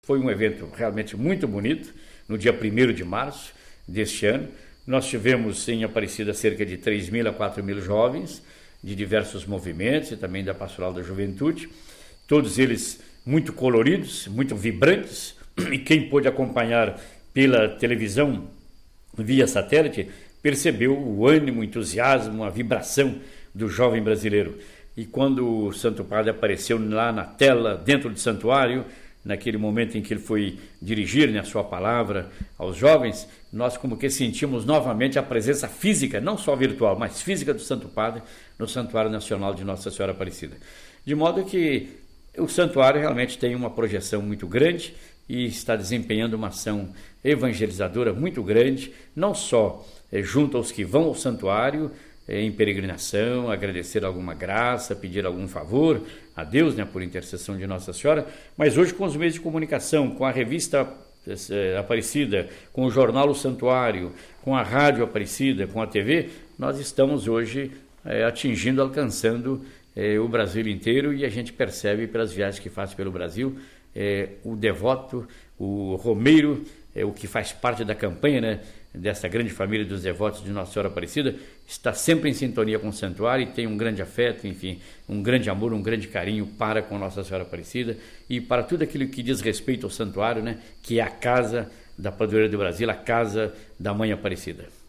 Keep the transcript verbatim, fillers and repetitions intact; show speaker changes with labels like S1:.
S1: foi um evento realmente muito bonito, no dia primeiro de março deste ano. Nós tivemos em Aparecida cerca de três mil a quatro mil jovens, de diversos movimentos e também da Pastoral da Juventude, todos eles muito coloridos, muito vibrantes, e quem pôde acompanhar pela televisão, via satélite, percebeu o ânimo, o entusiasmo, a vibração do jovem brasileiro. E quando o Santo Padre apareceu lá na tela, dentro do santuário, naquele momento em que ele foi dirigir, né, a sua palavra aos jovens, nós como que sentimos novamente a presença física, não só virtual, mas física do Santo Padre no Santuário Nacional de Nossa Senhora Aparecida. De modo que o santuário realmente tem uma projeção muito grande e está desempenhando uma ação evangelizadora muito grande, não só eh, junto aos que vão ao santuário, eh, em peregrinação, agradecer alguma graça, pedir algum favor a Deus, né, por intercessão de Nossa Senhora, mas hoje com os meios de comunicação, com a revista eh, Aparecida, com o jornal O Santuário, com a rádio Aparecida, com a T V, nós estamos hoje eh, atingindo, alcançando eh, o Brasil inteiro, e a gente percebe pelas viagens que faz pelo Brasil, É, o devoto, o romeiro, é, o que faz parte da campanha, né, dessa grande família dos devotos de Nossa Senhora Aparecida, está sempre em sintonia com o santuário e tem um grande afeto, enfim, um grande amor, um grande carinho para com Nossa Senhora Aparecida e para tudo aquilo que diz respeito ao santuário, né, que é a casa da Padroeira do Brasil, a casa da Mãe Aparecida.